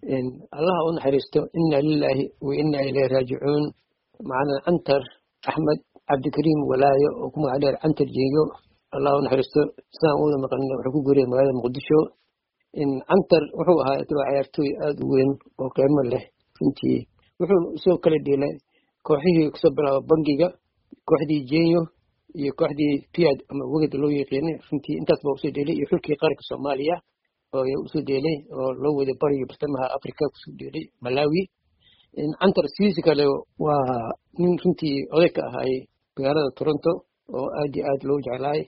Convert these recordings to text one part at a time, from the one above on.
إن الله ونحرسته إنا لله وإنا إليه راجعون. معنا عنتر أحمد عبد الكريم ولاية وكما عليه عنتر جيجو الله ونحرسته سنقول مقالنا وحكو قريه مغاية مقدشو إن عنتر وحوها تبع عيارتوي أدوين وقيمة له فنتي وحو سو كلا ديلا كوحيه كسبرا بنجيجا كوحدي جينيو iyo kooxdii Piad ama waqti loo yaqaanay runtii intaas baa usoo dheelay iyo xulkii qaranka Soomaaliya oo ay usoo dheelay oo loo wada bariyo bartamaha Afrika kusoo dheelay Malawi in Antar Siisi kale waa nin runtii oday ka ahay magaalada Toronto oo aad loo jeclaay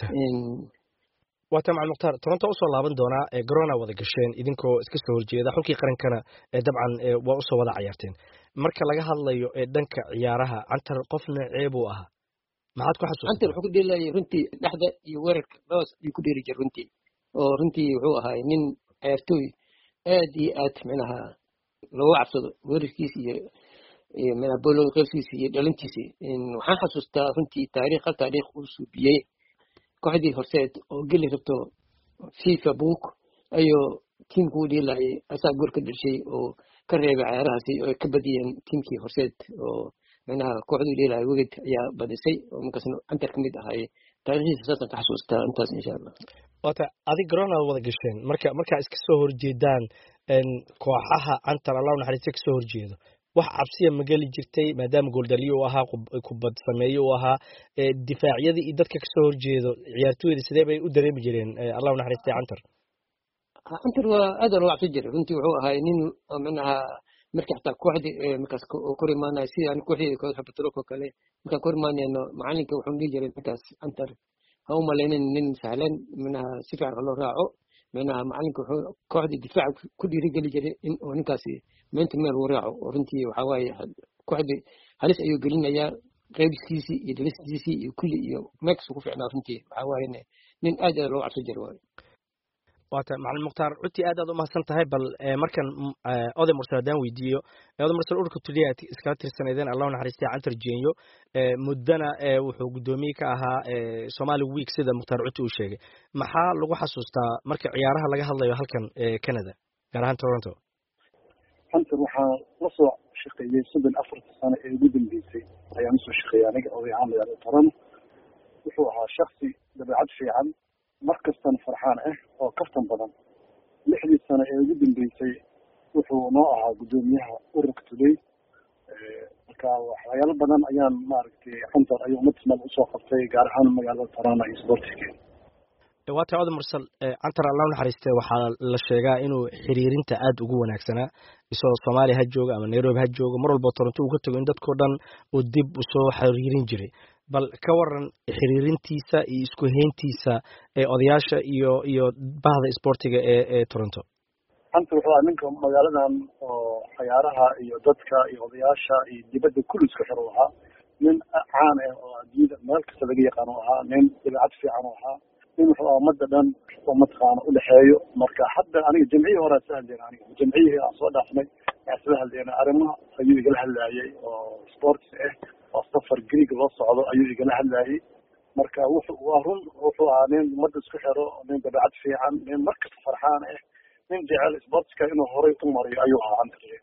waata macal mukhtaar Toronto usoo laaban doona Corona wada gasheen idinkoo iska soo horjeeda xulkii qarankana dabcan waa usoo wada ciyaarteen marka laga hadlayo dhanka ciyaaraha Antar qofna ceeb uu ahaa maxaad ku xasuustaa Antar wuxuu ku dheelay runtii dhaxda iyo weerarka labadaas ayuu ku dheeli jiray runtii oo runtii wuxuu ahaa nin ciyaartooy aad micnaha loo cabsado weerarkiisa iyo micnaha boolo qeybtiisa iyo dhalintiisa in waxaan xasuustaa runtii taariikh uu suubiyay kooxdii horseed oo geli rabto FIFA book ayuu tiimku u dheelay asaga gool ka dhashay oo ka reebay ciyaarahaasi oo ka badiyeen tiimkii horseed oo micnaha kooxdii dheelay waqti ayaa badisay oo markaasna Antar kamid ahay taariikhdiisa saasan ka xasuustaa intaas insha Allah waata adig Corona wada gasheen marka iska soo horjeedaan kooxaha Antar Allah naxariista ka soo horjeedo wax cabsiya magali jirtay maadaama gool dhaliyo uu ahaa kubad sameeyo uu ahaa difaacyadii iyo dadka ka soo horjeedo ciyaartooyda sidee bay u dareemi jireen Allah naxariista Antar waa aad loo cabsi jiray runtii wuxuu ahaa nin micnaha markii xataa kooxdii markaas korimaanay si aan kooxdii kooxda Petrolka kale marka korimaanayno macalinka wuxuu dhigi jiray markaas Antar ha u malaynin nin sahlan micnaha si fiican loo raaco micnaha macalinka wuxuu kooxdii difaac ku dhiirigeli jiray in uu ninkaasi meenta meel uu raaco oo runtii waxa waaye kooxdii halis ayuu gelinayaa qeybtiisii iyo dhalistiisii iyo kulli iyo max ugu fiicnaa runtii waxa waaye nin aad loo cabsi jiray waata macallin mukhtaar cunti aad u mahadsan tahay bal markan oday mursaadaan weydiiyo oday mursal urka tuliya iska tirsanayeen Allah naxariistay Antar Jeenyo muddana wuxuu gudoomiye ka ahaa Somali Week sida mukhtaar cunti uu sheegay maxaa lagu xasuustaa marka ciyaaraha laga hadlayo halkan Canada gaar ahaan Toronto Antar waxa la soo shaqeeyay 4 sano ee ugu dambeysay ayaan soo shaqeeyay aniga oo yahay Toronto wuxuu ahaa shakhsi dabeecad fiican markastan farxaan oo kaftan badan 6 sano ee ugu dambeysay wuxuu noo ahaa gudoomiyaha ururka Today marka waxyaalo badan ayaan maaragtay Antar ayuu matmal u soo qabtay gaar ahaan magaalada Toronto iyo sportiska waata oday mursal Antar Allah naxariistay waxa la sheegaa inuu xiriirinta aad ugu wanaagsanaa isoo Soomaaliya ha jooga ama Nairobi ha jooga mar walba Toronto uu ka tago in dadkoo dhan uu dib u soo xiriirin jiray bal ka waran xiriirintiisa iyo isku heyntiisa odayaasha iyo bahda sportiga ee Toronto Antar wuxuu ahaa ninka magaaladan oo ciyaaraha iyo dadka iyo odayaasha iyo dibadda kullu isku xiro ahaa nin caan ah oo adduunka meel kasta laga yaqaan ahaa nin dabeecad fiican ahaa nin wuxuu ahaa ummadda dhan oo mataqaana u dhaxeeyo marka hadda aniga jamciyada hore soo hadlayna aniga jamciyada aan soo dhaafnay soo hadlayna arrimaha ayuu igala hadlayay oo sports oo safar Greek loo socdo ayuu igala hadlayay marka wuxuu ahaa nin ummadda isku xiro nin dabeecad fiican nin markasta farxaan nin jecel sportska inuu horay u mariyo ayuu ahaa Antar